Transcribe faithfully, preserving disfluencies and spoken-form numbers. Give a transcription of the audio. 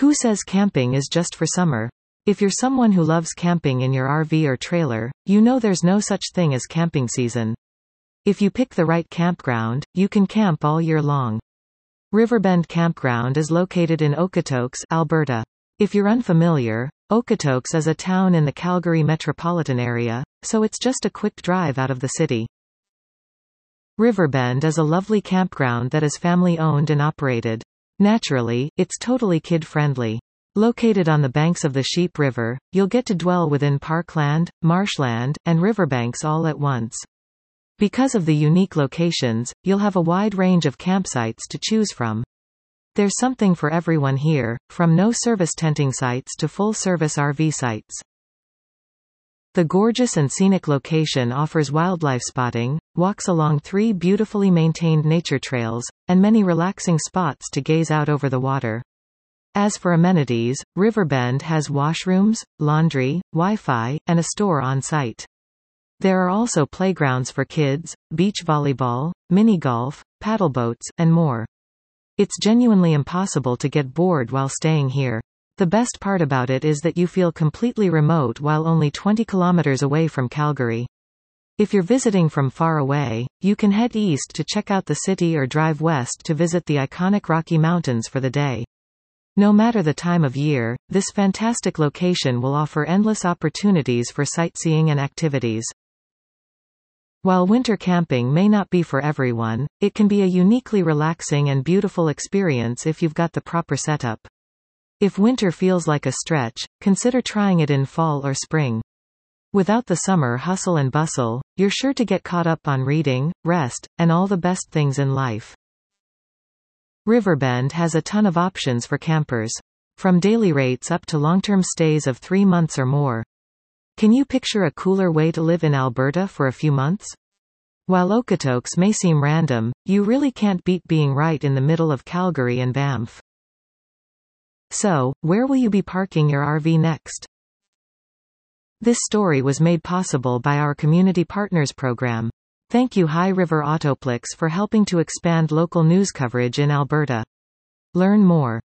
Who says camping is just for summer? If you're someone who loves camping in your R V or trailer, you know there's no such thing as camping season. If you pick the right campground, you can camp all year long. Riverbend Campground is located in Okotoks, Alberta. If you're unfamiliar, Okotoks is a town in the Calgary metropolitan area, so it's just a quick drive out of the city. Riverbend is a lovely campground that is family-owned and operated. Naturally, it's totally kid-friendly. Located on the banks of the Sheep River, you'll get to dwell within parkland, marshland, and riverbanks all at once. Because of the unique locations, you'll have a wide range of campsites to choose from. There's something for everyone here, from no-service tenting sites to full-service R V sites. The gorgeous and scenic location offers wildlife spotting, walks along three beautifully maintained nature trails, and many relaxing spots to gaze out over the water. As for amenities, Riverbend has washrooms, laundry, Wi-Fi, and a store on site. There are also playgrounds for kids, beach volleyball, mini-golf, paddleboats, and more. It's genuinely impossible to get bored while staying here. The best part about it is that you feel completely remote while only twenty kilometers away from Calgary. If you're visiting from far away, you can head east to check out the city or drive west to visit the iconic Rocky Mountains for the day. No matter the time of year, this fantastic location will offer endless opportunities for sightseeing and activities. While winter camping may not be for everyone, it can be a uniquely relaxing and beautiful experience if you've got the proper setup. If winter feels like a stretch, consider trying it in fall or spring. Without the summer hustle and bustle, you're sure to get caught up on reading, rest, and all the best things in life. Riverbend has a ton of options for campers. From daily rates up to long-term stays of three months or more. Can you picture a cooler way to live in Alberta for a few months? While Okotoks may seem random, you really can't beat being right in the middle of Calgary and Banff. So, where will you be parking your R V next? This story was made possible by our Community Partners program. Thank you High River Autoplex for helping to expand local news coverage in Alberta. Learn more.